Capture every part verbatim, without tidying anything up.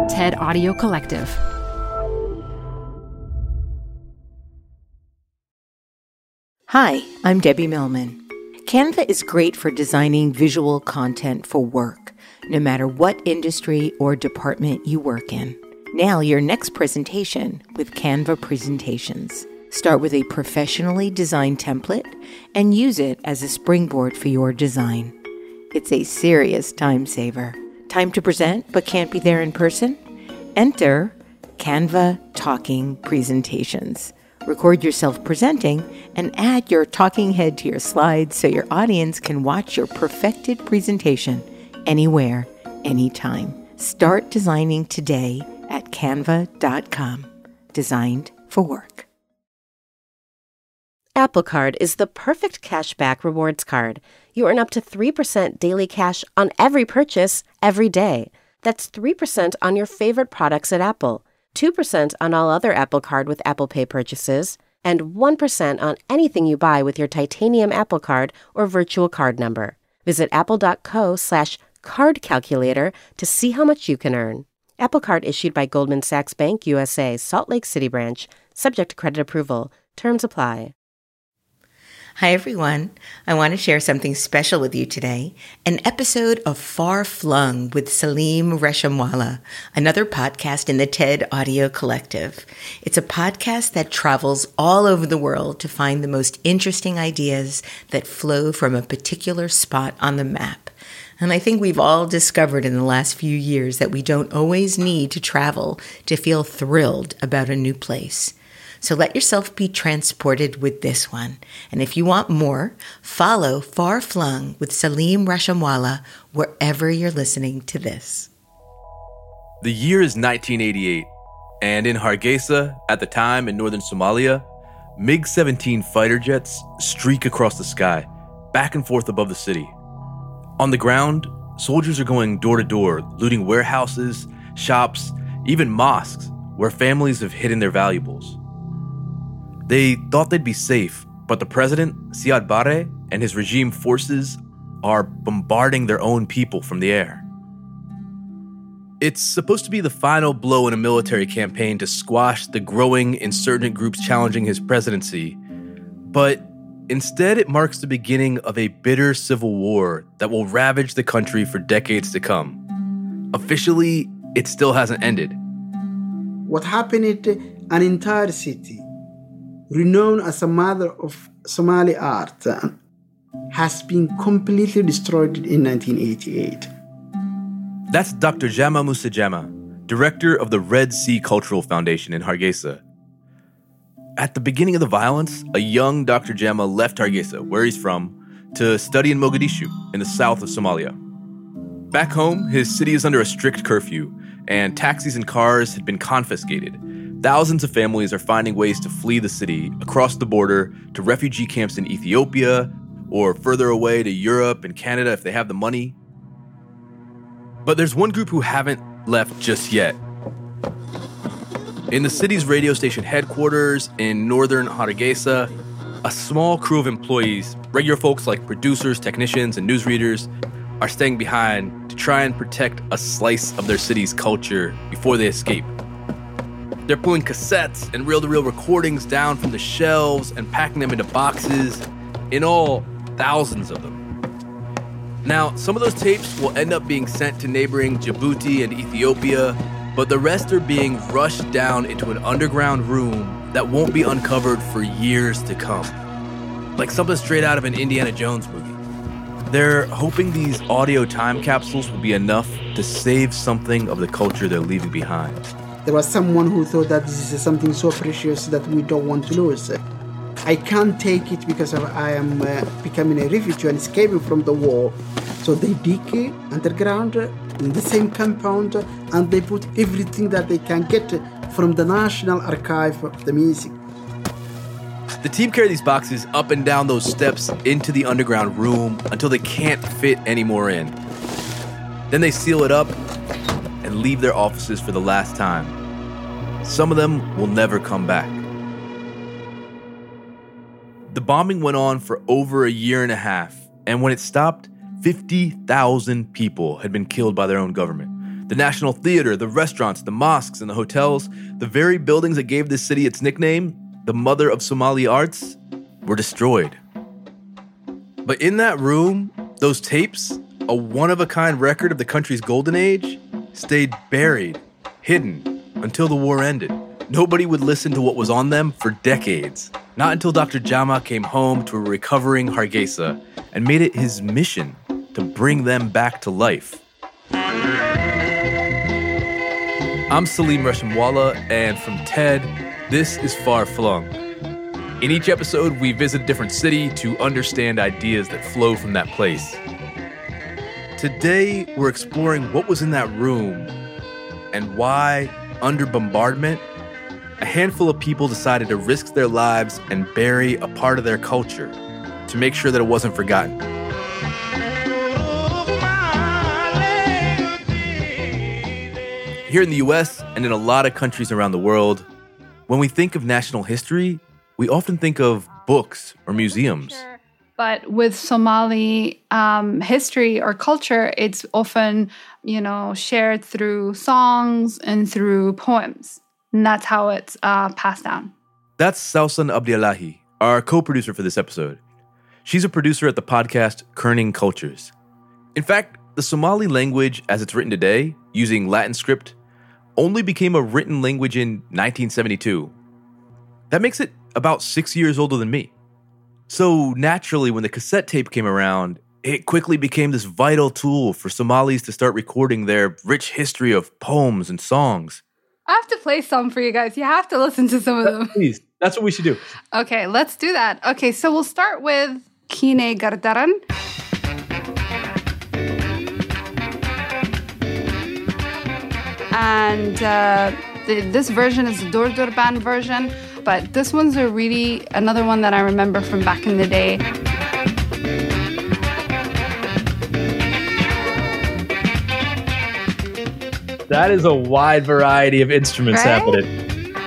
TED Audio Collective. Hi, I'm Debbie Millman. Canva is great for designing visual content for work, no matter what industry or department you work in. Nail your next presentation with Canva Presentations. Start with a professionally designed template and use it as a springboard for your design. It's a serious time saver. Time to present but can't be there in person? Enter Canva Talking Presentations. Record yourself presenting and add your talking head to your slides so your audience can watch your perfected presentation anywhere, anytime. Start designing today at canva dot com. Designed for work. Apple Card is the perfect cashback rewards card. You earn up to three percent daily cash on every purchase, every day. That's three percent on your favorite products at Apple, two percent on all other Apple Card with Apple Pay purchases, and one percent on anything you buy with your titanium Apple Card or virtual card number. Visit apple.co slash card calculator to see how much you can earn. Apple Card issued by Goldman Sachs Bank U S A, Salt Lake City branch, subject to credit approval. Terms apply. Hi, everyone. I want to share something special with you today, an episode of Far Flung with Salim Reshamwala, another podcast in the TED Audio Collective. It's a podcast that travels all over the world to find the most interesting ideas that flow from a particular spot on the map. And I think we've all discovered in the last few years that we don't always need to travel to feel thrilled about a new place. So let yourself be transported with this one. And if you want more, follow Far Flung with Salim Reshamwala wherever you're listening to this. The year is nineteen eighty-eight, and in Hargeisa, at the time in northern Somalia, MiG seventeen fighter jets streak across the sky, back and forth above the city. On the ground, soldiers are going door to door, looting warehouses, shops, even mosques, where families have hidden their valuables. They thought they'd be safe, but the president, Siad Barre, and his regime forces are bombarding their own people from the air. It's supposed to be the final blow in a military campaign to squash the growing insurgent groups challenging his presidency, but instead it marks the beginning of a bitter civil war that will ravage the country for decades to come. Officially, it still hasn't ended. What happened in an entire city, renowned as a mother of Somali art, uh, has been completely destroyed in nineteen eighty-eight. That's Doctor Jama Musa Jama, director of the Red Sea Cultural Foundation in Hargeisa. At the beginning of the violence, a young Doctor Jama left Hargeisa, where he's from, to study in Mogadishu, in the south of Somalia. Back home, his city is under a strict curfew, and taxis and cars had been confiscated. Thousands of families are finding ways to flee the city across the border to refugee camps in Ethiopia or further away to Europe and Canada if they have the money. But there's one group who haven't left just yet. In the city's radio station headquarters in northern Hargeisa, a small crew of employees, regular folks like producers, technicians, and newsreaders, are staying behind to try and protect a slice of their city's culture before they escape. They're pulling cassettes and reel-to-reel recordings down from the shelves and packing them into boxes. In all, thousands of them. Now, some of those tapes will end up being sent to neighboring Djibouti and Ethiopia, but the rest are being rushed down into an underground room that won't be uncovered for years to come. Like something straight out of an Indiana Jones movie. They're hoping these audio time capsules will be enough to save something of the culture they're leaving behind. There was someone who thought that this is something so precious that we don't want to lose. I can't take it because of, I am uh, becoming a refugee and escaping from the war. So they dig underground in the same compound and they put everything that they can get from the National Archive of the Music. The team carry these boxes up and down those steps into the underground room until they can't fit any more in. Then they seal it up and leave their offices for the last time. Some of them will never come back. The bombing went on for over a year and a half, and when it stopped, fifty thousand people had been killed by their own government. The National Theater, the restaurants, the mosques, and the hotels, the very buildings that gave this city its nickname, the mother of Somali arts, were destroyed. But in that room, those tapes, a one-of-a-kind record of the country's golden age, stayed buried, hidden, until the war ended. Nobody would listen to what was on them for decades. Not until Doctor Jama came home to a recovering Hargeisa and made it his mission to bring them back to life. I'm Salim Reshamwala, and from TED, this is Far Flung. In each episode, we visit a different city to understand ideas that flow from that place. Today, we're exploring what was in that room and why, under bombardment, a handful of people decided to risk their lives and bury a part of their culture to make sure that it wasn't forgotten. Here in the U S and in a lot of countries around the world, when we think of national history, we often think of books or museums. But with Somali um, history or culture, it's often, you know, shared through songs and through poems. And that's how it's uh, passed down. That's Sausan Abdillahi, our co-producer for this episode. She's a producer at the podcast Kerning Cultures. In fact, the Somali language as it's written today, using Latin script, only became a written language in nineteen seventy-two. That makes it about six years older than me. So naturally, when the cassette tape came around, it quickly became this vital tool for Somalis to start recording their rich history of poems and songs. I have to play some for you guys. You have to listen to some of them. Please, that's what we should do. Okay, let's do that. Okay, so we'll start with Kine Gardaran. And uh, the, this version is the Durdur band version, but this one's a really, another one that I remember from back in the day. That is a wide variety of instruments Right? happening.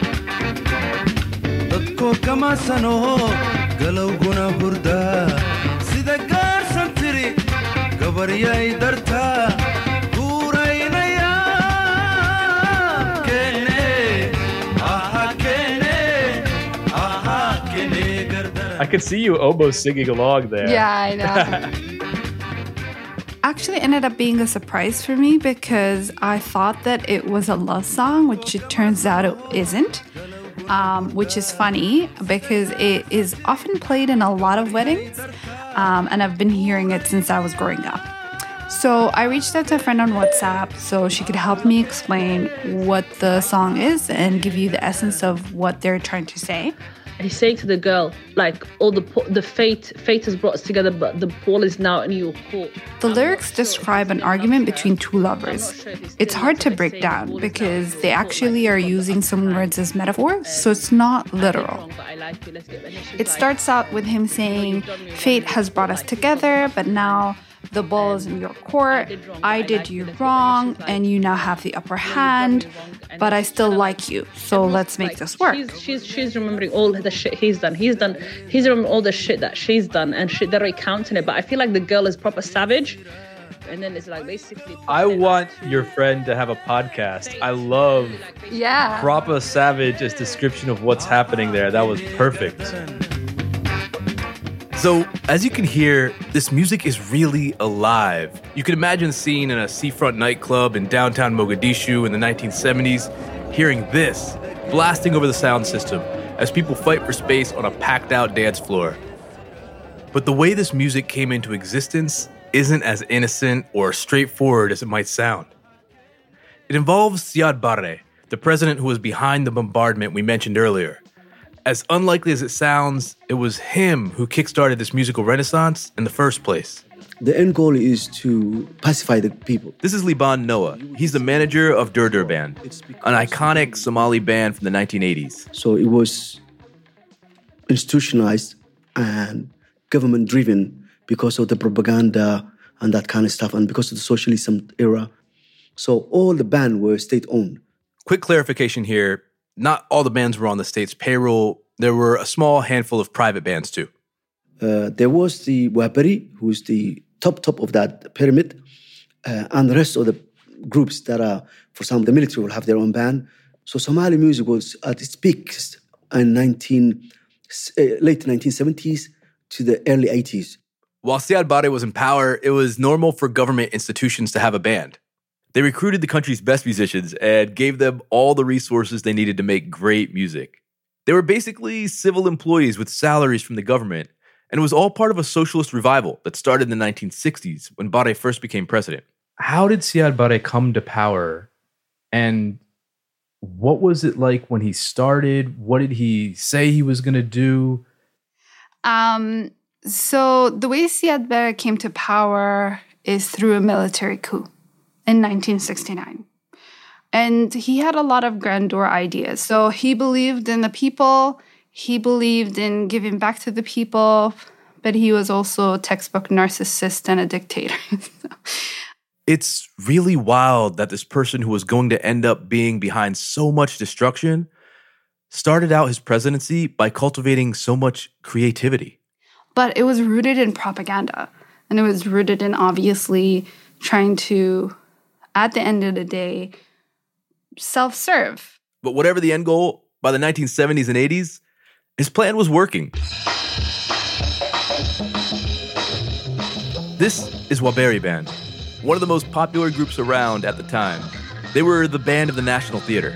I could see you oboe singing along there. Yeah, I know. Actually ended up being a surprise for me because I thought that it was a love song, which it turns out it isn't, um, which is funny because it is often played in a lot of weddings, um, and I've been hearing it since I was growing up. So I reached out to a friend on WhatsApp so she could help me explain what the song is and give you the essence of what they're trying to say. He's saying to the girl, like, all the the fate fate has brought us together, but the ball is now in your court. The lyrics describe an argument between two lovers. It's hard to break down because they actually are using some words as metaphors, so it's not literal. It starts out with him saying, fate has brought us together, but now the ball is in your court. I did you wrong, and you now have the upper hand, but I still like you, so let's make this work. She's, she's she's remembering all the shit he's done. He's done. He's remembering all the shit that she's done, and she, they're recounting it. But I feel like the girl is proper savage, and then it's like basically. I want your friend to have a podcast. I love Yeah. proper savage as description of what's happening there. That was perfect. So, as you can hear, this music is really alive. You can imagine a scene in a seafront nightclub in downtown Mogadishu in the nineteen seventies, hearing this blasting over the sound system as people fight for space on a packed-out dance floor. But the way this music came into existence isn't as innocent or straightforward as it might sound. It involves Siad Barre, the president who was behind the bombardment we mentioned earlier. As unlikely as it sounds, it was him who kickstarted this musical renaissance in the first place. The end goal is to pacify the people. This is Liban Noah. He's the manager of Durdur Band, an iconic Somali band from the nineteen eighties. So it was institutionalized and government-driven because of the propaganda and that kind of stuff, and because of the socialism era. So all the band were state-owned. Quick clarification here. Not all the bands were on the state's payroll. There were a small handful of private bands too. Uh, there was the Wapari, who's the top top of that pyramid, uh, and the rest of the groups that are, for example, the military will have their own band. So Somali music was at its peak in nineteen, uh, late nineteen seventies to the early eighties. While Siad Barre was in power, it was normal for government institutions to have a band. They recruited the country's best musicians and gave them all the resources they needed to make great music. They were basically civil employees with salaries from the government, and it was all part of a socialist revival that started in the nineteen sixties when Barre first became president. How did Siad Barre come to power, and what was it like when he started? What did he say he was going to do? Um, so the way Siad Barre came to power is through a military coup in nineteen sixty-nine. And he had a lot of grandeur ideas. So he believed in the people, he believed in giving back to the people, but he was also a textbook narcissist and a dictator. It's really wild that this person who was going to end up being behind so much destruction started out his presidency by cultivating so much creativity. But it was rooted in propaganda. And it was rooted in obviously trying to, at the end of the day, self-serve. But whatever the end goal, by the nineteen seventies and eighties, his plan was working. This is Waberi Band, one of the most popular groups around at the time. They were the band of the National Theater.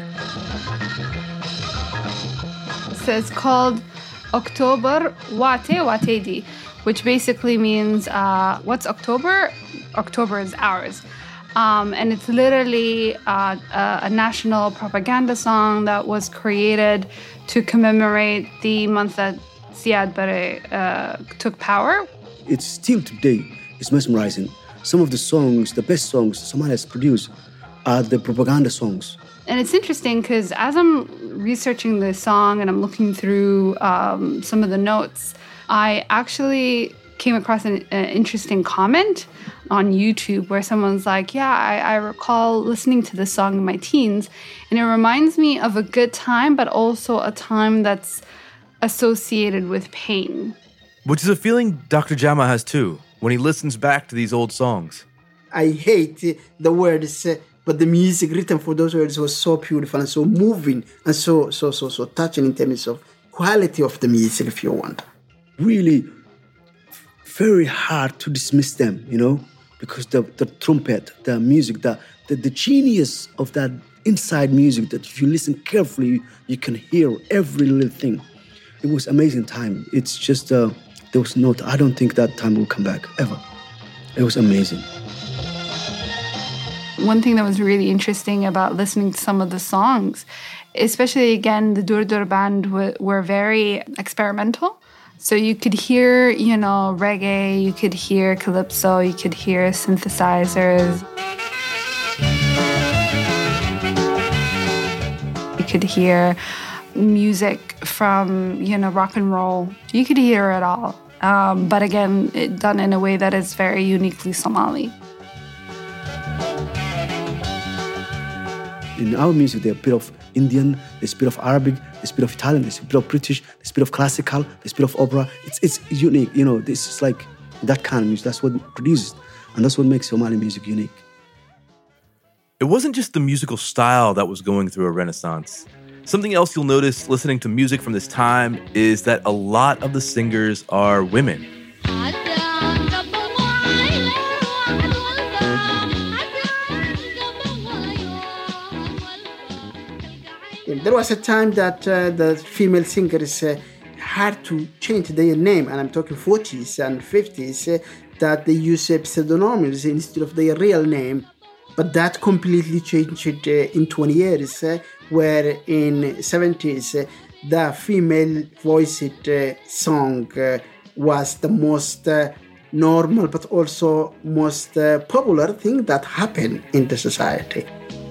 So it's called October Wate Watedi, which basically means, uh, what's October? October is ours. Um, and it's literally uh, a, a national propaganda song that was created to commemorate the month that Siad Barre uh, took power. It's still today, it's mesmerizing. Some of the songs, the best songs Somalia has produced, are the propaganda songs. And it's interesting because as I'm researching the song and I'm looking through um, some of the notes, I actually came across an, an interesting comment on YouTube where someone's like, yeah, I, I recall listening to this song in my teens, and it reminds me of a good time, but also a time that's associated with pain. Which is a feeling Doctor Jama has too, when he listens back to these old songs. I hate the words, but the music written for those words was so beautiful and so moving and so, so, so, so touching in terms of quality of the music, if you want. Really very hard to dismiss them, you know, because the, the trumpet, the music, the, the the genius of that inside music that if you listen carefully, you can hear every little thing. It was amazing time. It's just, uh, there was no, I don't think that time will come back, ever. It was amazing. One thing that was really interesting about listening to some of the songs, especially, again, the Durdur band w- were very experimental. So you could hear, you know, reggae, you could hear calypso, you could hear synthesizers. You could hear music from, you know, rock and roll. You could hear it all. Um, but again, it done in a way that is very uniquely Somali. In our music, there's a bit of Indian, there's a bit of Arabic, there's a bit of Italian, there's a bit of British, there's a bit of classical, there's a bit of opera. It's it's unique, you know, this is like that kind of music. That's what produces, and that's what makes Somali music unique. It wasn't just the musical style that was going through a renaissance. Something else you'll notice listening to music from this time is that a lot of the singers are women. There was a time that uh, the female singers uh, had to change their name, and I'm talking forties and fifties, uh, that they use uh, pseudonyms instead of their real name. But that completely changed uh, in twenty years, uh, where in seventies, uh, the female-voiced uh, song uh, was the most uh, normal, but also most uh, popular thing that happened in the society.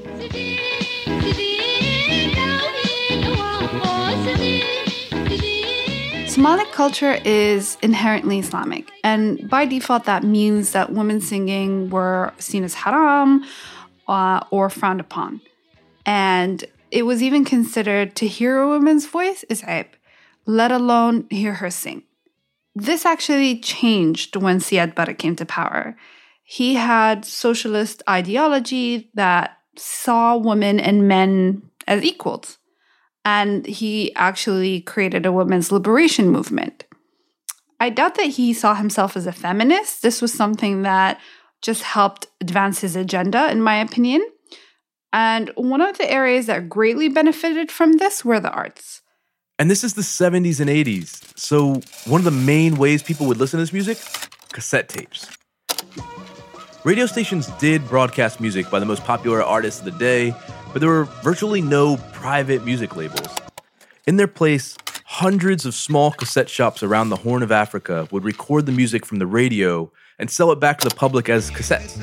Somali culture is inherently Islamic, and by default that means that women singing were seen as haram uh, or frowned upon. And it was even considered to hear a woman's voice is aib, let alone hear her sing. This actually changed when Siad Barre came to power. he had socialist ideology that saw women and men as equals. And he actually created a women's liberation movement. I doubt that he saw himself as a feminist. This was something that just helped advance his agenda, in my opinion. And one of the areas that greatly benefited from this were the arts. And this is the seventies and eighties. So one of the main ways people would listen to this music? Cassette tapes. Radio stations did broadcast music by the most popular artists of the day, but there were virtually no private music labels. In their place, hundreds of small cassette shops around the Horn of Africa would record the music from the radio and sell it back to the public as cassettes.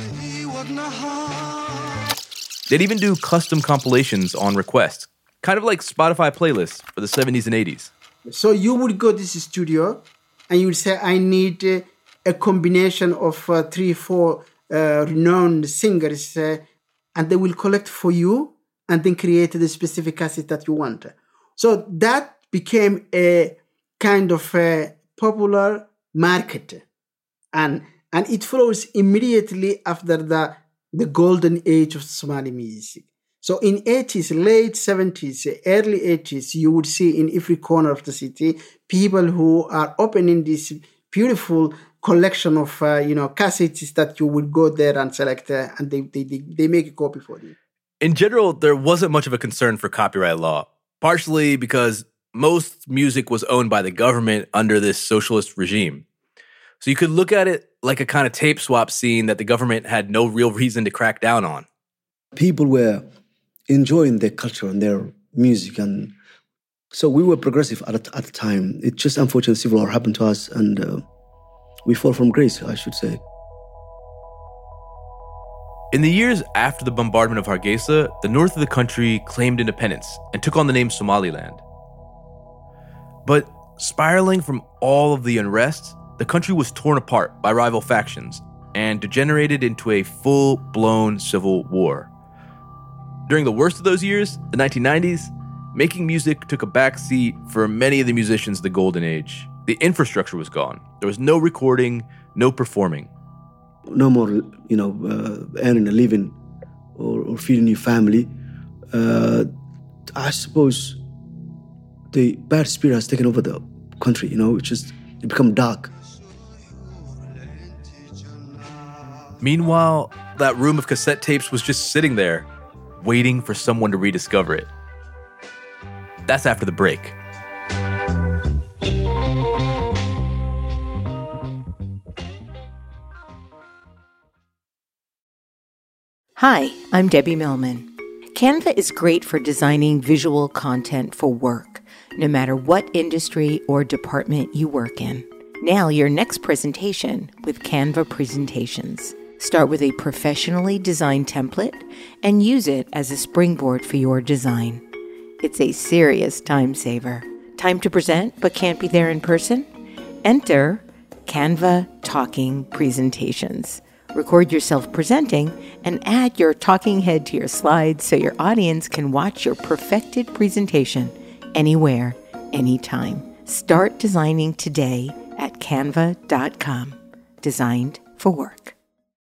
They'd even do custom compilations on request, kind of like Spotify playlists for the seventies and eighties. So you would go to this studio and you would say, I need uh, a combination of uh, three, four uh, renowned singers, uh, and they will collect for you and then create the specific cassette that you want. So that became a kind of a popular market. And, and it follows immediately after the, the golden age of Somali music. So in eighties, late seventies, early eighties, you would see in every corner of the city people who are opening this beautiful collection of uh, you know cassettes that you would go there and select, uh, and they, they they make a copy for you. In general, there wasn't much of a concern for copyright law, partially because most music was owned by the government under this socialist regime. So you could look at it like a kind of tape swap scene that the government had no real reason to crack down on. People were enjoying their culture and their music, and so we were progressive at, at the time. It just unfortunately civil war happened to us, and uh, we fall from grace, I should say. In the years after the bombardment of Hargeisa, the north of the country claimed independence and took on the name Somaliland. But spiraling from all of the unrest, the country was torn apart by rival factions and degenerated into a full-blown civil war. During the worst of those years, the nineteen nineties, making music took a backseat for many of the musicians of the golden age. The infrastructure was gone. There was no recording, no performing. No more, you know, uh, earning a living or, or feeding your family. Uh, I suppose the bad spirit has taken over the country, you know, it's just, it become dark. Meanwhile, that room of cassette tapes was just sitting there, waiting for someone to rediscover it. That's after the break. Hi, I'm Debbie Millman. Canva is great for designing visual content for work, no matter what industry or department you work in. Now, your next presentation with Canva Presentations. Start with a professionally designed template and use it as a springboard for your design. It's a serious time saver. Time to present but can't be there in person? Enter Canva Talking Presentations. Record yourself presenting and add your talking head to your slides so your audience can watch your perfected presentation anywhere, anytime. Start designing today at canva dot com. Designed for work.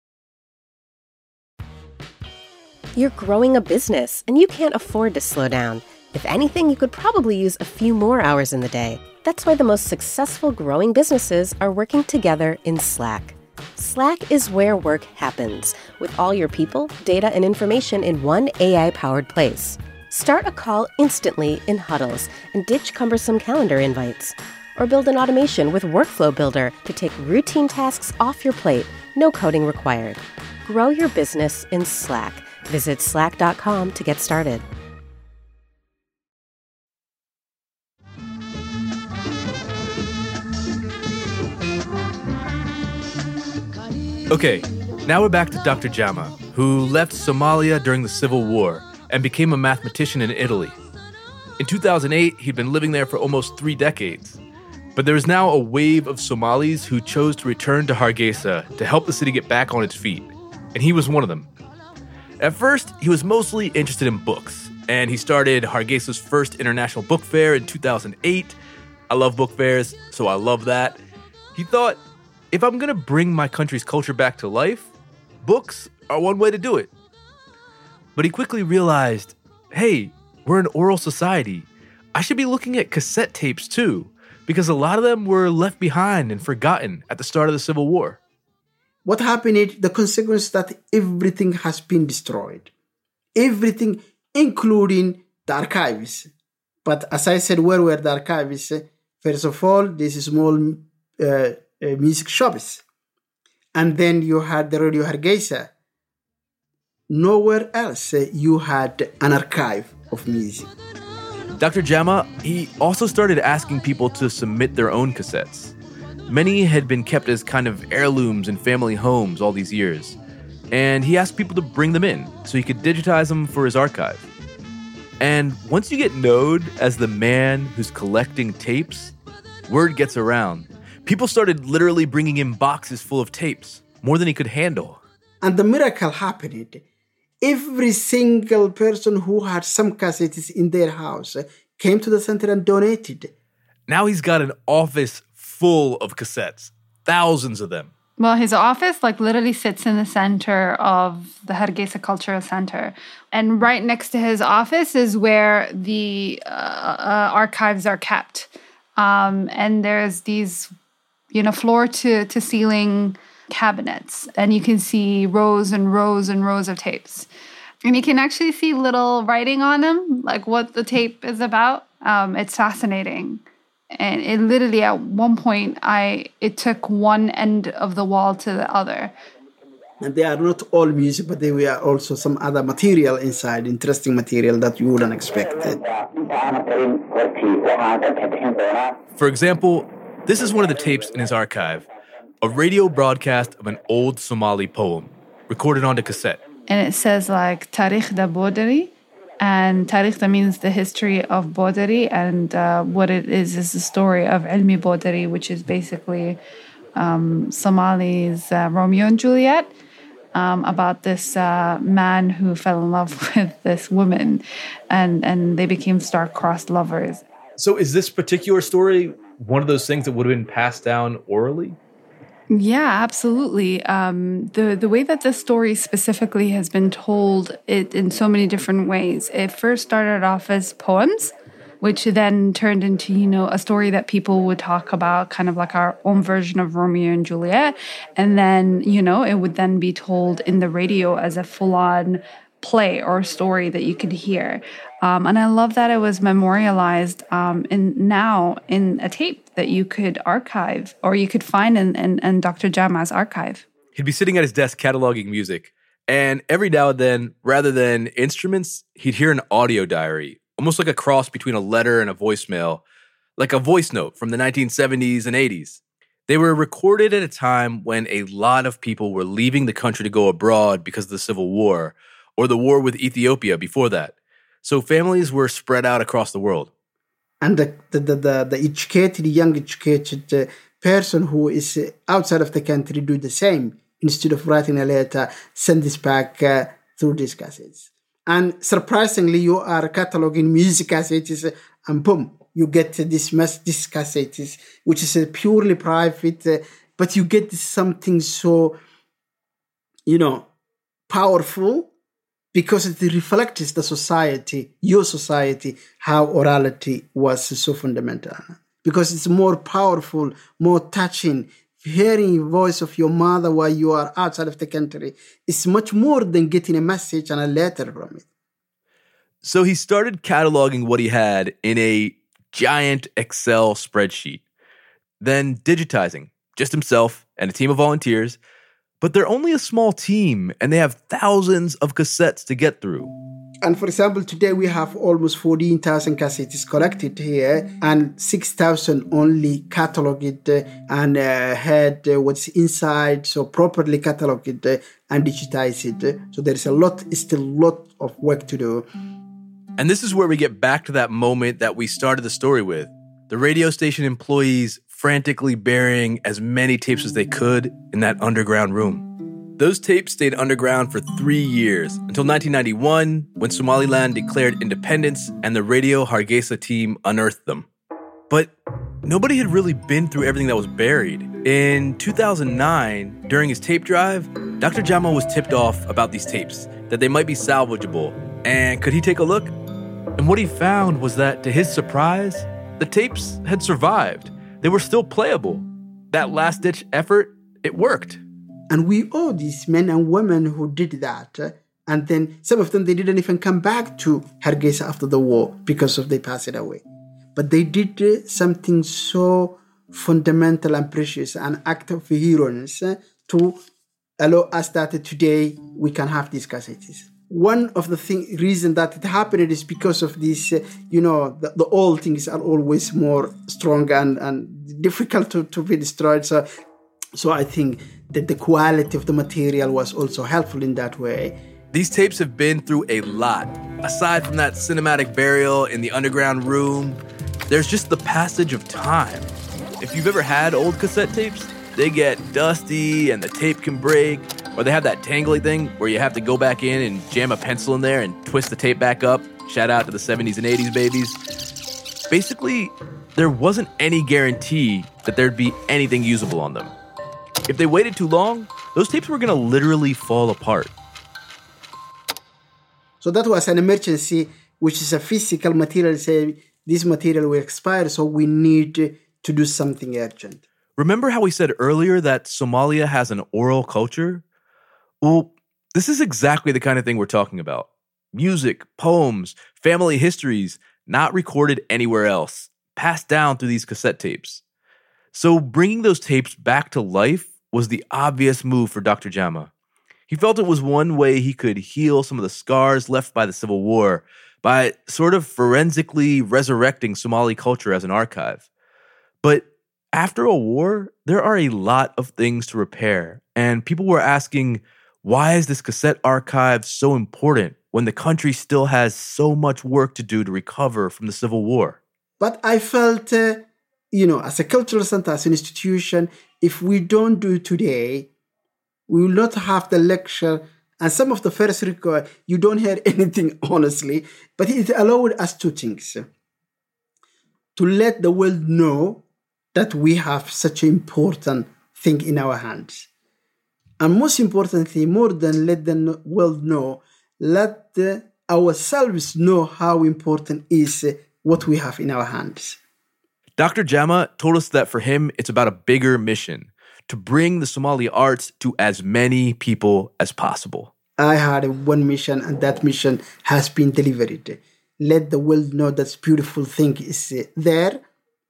You're growing a business and you can't afford to slow down. If anything, you could probably use a few more hours in the day. That's why the most successful growing businesses are working together in Slack. Slack is where work happens, with all your people, data, and information in one A I-powered place. Start a call instantly in huddles and ditch cumbersome calendar invites. Or build an automation with Workflow Builder to take routine tasks off your plate, no coding required. Grow your business in Slack. Visit slack dot com to get started. Okay, now we're back to Doctor Jama, who left Somalia during the Civil War and became a mathematician in Italy. In two thousand eight, he'd been living there for almost three decades. But there is now a wave of Somalis who chose to return to Hargeisa to help the city get back on its feet, and he was one of them. At first, he was mostly interested in books, and he started Hargeisa's first international book fair in two thousand eight. I love book fairs, so I love that. He thought, if I'm going to bring my country's culture back to life, books are one way to do it. But he quickly realized, hey, we're an oral society. I should be looking at cassette tapes too, because a lot of them were left behind and forgotten at the start of the Civil War. What happened is the consequence that everything has been destroyed. Everything, including the archives. But as I said, where were the archives? First of all, these small uh, uh, music shops. And then you had the Radio Hargeisa. Nowhere else uh, you had an archive of music. Doctor Jama, he also started asking people to submit their own cassettes. Many had been kept as kind of heirlooms in family homes all these years. And he asked people to bring them in so he could digitize them for his archive. And once you get known as the man who's collecting tapes, word gets around. People started literally bringing in boxes full of tapes, more than he could handle. And the miracle happened. Every single person who had some cassettes in their house came to the center and donated. Now he's got an office full of cassettes, thousands of them. Well, his office like literally sits in the center of the Hargeisa Cultural Center. And right next to his office is where the uh, uh, archives are kept. Um, and there's these, you know, floor to, to ceiling cabinets. And you can see rows and rows and rows of tapes. And you can actually see little writing on them, like what the tape is about. Um, it's fascinating. And it literally, at one point, I it took one end of the wall to the other. And they are not all music, but they were also some other material inside, interesting material that you wouldn't expect. For example, this is one of the tapes in his archive, a radio broadcast of an old Somali poem, recorded onto cassette. And it says like, Tarikh da Bodari. And Tarikh means the history of Bodari, and uh, what it is is the story of Ilmi Bodari, which is basically um, Somali's uh, Romeo and Juliet, um, about this uh, man who fell in love with this woman, and, and they became star-crossed lovers. So is this particular story one of those things that would have been passed down orally? Yeah, absolutely. Um, the the way that the story specifically has been told it in so many different ways. It first started off as poems, which then turned into, you know, a story that people would talk about, kind of like our own version of Romeo and Juliet. And then, you know, it would then be told in the radio as a full-on play or story that you could hear. Um, and I love that it was memorialized um, in now in a tape that you could archive or you could find in, in, in Doctor Jama's archive. He'd be sitting at his desk cataloging music, and every now and then, rather than instruments, he'd hear an audio diary, almost like a cross between a letter and a voicemail, like a voice note from the nineteen seventies and eighties. They were recorded at a time when a lot of people were leaving the country to go abroad because of the Civil War, or the war with Ethiopia before that. So families were spread out across the world. And the the, the, the, the educated, young educated uh, person who is uh, outside of the country do the same. Instead of writing a letter, send this back uh, through these cassettes. And surprisingly, you are cataloging music cassettes uh, and boom, you get uh, this, mass, this cassettes, which is uh, purely private, uh, but you get something so, you know, powerful, because it reflects the society, your society, how orality was so fundamental. Because it's more powerful, more touching. Hearing the voice of your mother while you are outside of the country is much more than getting a message and a letter from it. So he started cataloging what he had in a giant Excel spreadsheet, then digitizing just himself and a team of volunteers. But they're only a small team, and they have thousands of cassettes to get through. And for example, today we have almost fourteen thousand cassettes collected here, and six thousand only cataloged and uh, had uh, what's inside, so properly cataloged uh, and digitized. So there is a lot, still a lot of work to do. And this is where we get back to that moment that we started the story with. The radio station employees frantically burying as many tapes as they could in that underground room. Those tapes stayed underground for three years, until nineteen ninety-one, when Somaliland declared independence and the Radio Hargeisa team unearthed them. But nobody had really been through everything that was buried. In two thousand nine, during his tape drive, Doctor Jama was tipped off about these tapes, that they might be salvageable. And could he take a look? And what he found was that, to his surprise, the tapes had survived. They were still playable. That last-ditch effort, it worked. And we owe these men and women who did that. And then some of them, they didn't even come back to Hargeisa after the war because of they passed away. But they did something so fundamental and precious, an act of heroes to allow us that today we can have these cassettes. One of the thing, reason that it happened is because of this, uh, you know, the, the old things are always more strong and, and difficult to, to be destroyed. So, so I think that the quality of the material was also helpful in that way. These tapes have been through a lot. Aside from that cinematic burial in the underground room, there's just the passage of time. If you've ever had old cassette tapes, they get dusty and the tape can break, or they have that tangly thing where you have to go back in and jam a pencil in there and twist the tape back up. Shout out to the seventies and eighties babies. Basically, there wasn't any guarantee that there'd be anything usable on them. If they waited too long, those tapes were going to literally fall apart. So that was an emergency, which is a physical material. Say, this material will expire, so we need to do something urgent. Remember how we said earlier that Somalia has an oral culture? Well, this is exactly the kind of thing we're talking about. Music, poems, family histories, not recorded anywhere else, passed down through these cassette tapes. So bringing those tapes back to life was the obvious move for Doctor Jama. He felt it was one way he could heal some of the scars left by the Civil War by sort of forensically resurrecting Somali culture as an archive. But after a war, there are a lot of things to repair, and people were asking, why is this cassette archive so important when the country still has so much work to do to recover from the Civil War? But I felt, uh, you know, as a cultural center, as an institution, if we don't do it today, we will not have the lecture. And some of the first record, you don't hear anything, honestly. But it allowed us two things. To let the world know that we have such an important thing in our hands. And most importantly, more than let the world know, let the, ourselves know how important is what we have in our hands. Doctor Jama told us that for him, it's about a bigger mission, to bring the Somali arts to as many people as possible. I had one mission, and that mission has been delivered. Let the world know that beautiful thing is there,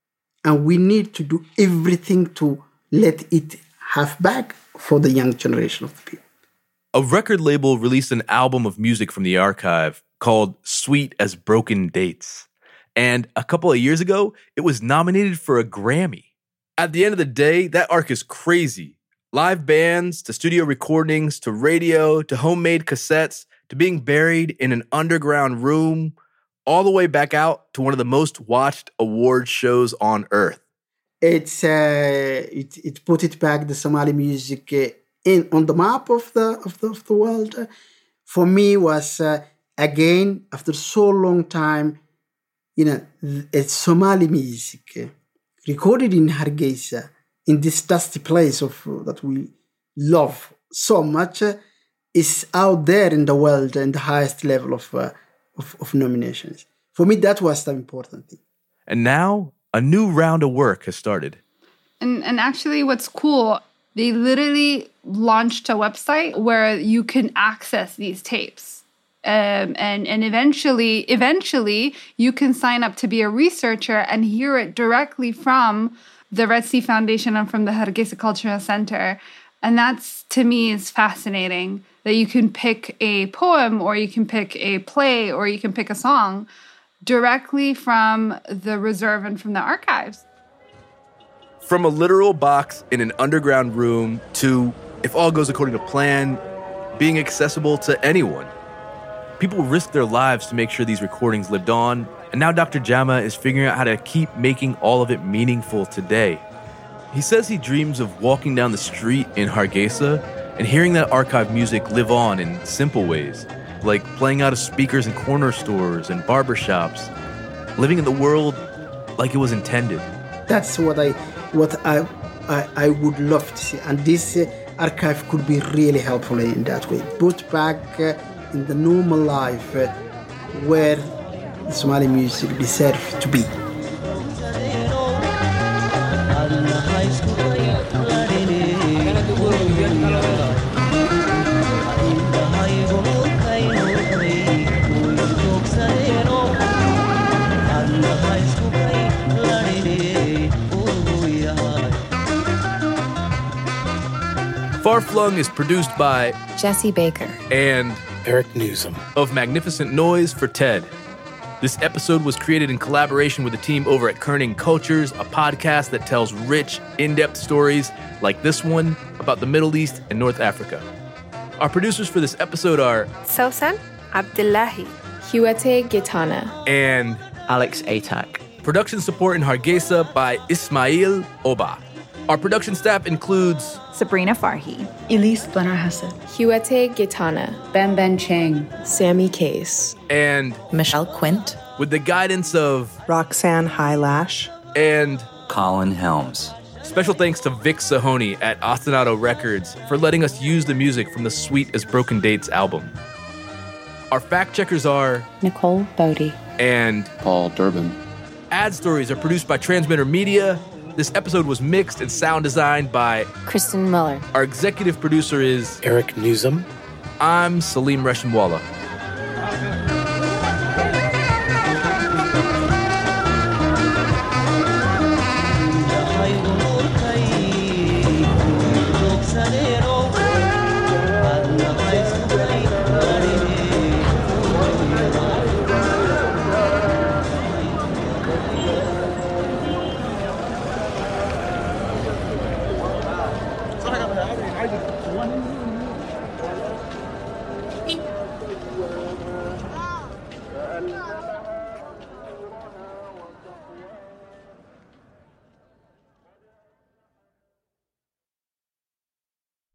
and we need to do everything to let it have back for the young generation of the people. A record label released an album of music from the archive called Sweet as Broken Dates. And a couple of years ago, it was nominated for a Grammy. At the end of the day, that arc is crazy. Live bands, to studio recordings, to radio, to homemade cassettes, to being buried in an underground room, all the way back out to one of the most watched award shows on earth. It's uh, it it put it back, the Somali music uh, in on the map of the of the, of the world. Uh, for me, was uh, again after so long time, you know, it's Somali music uh, recorded in Hargeisa, in this dusty place of uh, that we love so much, uh, is out there in the world in the highest level of, uh, of of nominations. For me, that was the important thing. And now a new round of work has started. And and actually what's cool, they literally launched a website where you can access these tapes. Um, and, and eventually, eventually you can sign up to be a researcher and hear it directly from the Red Sea Foundation and from the Hargeisa Cultural Center. And that's, to me, is fascinating, that you can pick a poem or you can pick a play or you can pick a song directly from the reserve and from the archives. From a literal box in an underground room to, if all goes according to plan, being accessible to anyone. People risked their lives to make sure these recordings lived on, and now Doctor Jama is figuring out how to keep making all of it meaningful today. He says he dreams of walking down the street in Hargeisa and hearing that archive music live on in simple ways, like playing out of speakers in corner stores and barbershops, living in the world like it was intended. That's what I what I I, I would love to see, and this uh, archive could be really helpful in that way. Put back uh, in the normal life uh, where the Somali music deserves to be. Far Flung is produced by Jesse Baker and Eric Newsom of Magnificent Noise for TED. This episode was created in collaboration with the team over at Kerning Cultures, a podcast that tells rich, in-depth stories like this one about the Middle East and North Africa. Our producers for this episode are Sausan Abdullahi, Huete Gitana, and Alex Atack. Production support in Hargeisa by Ismail Oba. Our production staff includes Sabrina Farhi, Elise Bana Hassan, Huete Gitana, Ben Ben Chang, Sammy Case, and Michelle Quint, with the guidance of Roxanne Highlash and Colin Helms. Special thanks to Vic Sahoni at Ostinato Records for letting us use the music from the Sweet as Broken Dates album. Our fact checkers are Nicole Bodie, and Paul Durbin. Ad stories are produced by Transmitter Media. This episode was mixed and sound designed by Kristen Miller. Our executive producer is Eric Newsom. I'm Salim Reshamwala. One.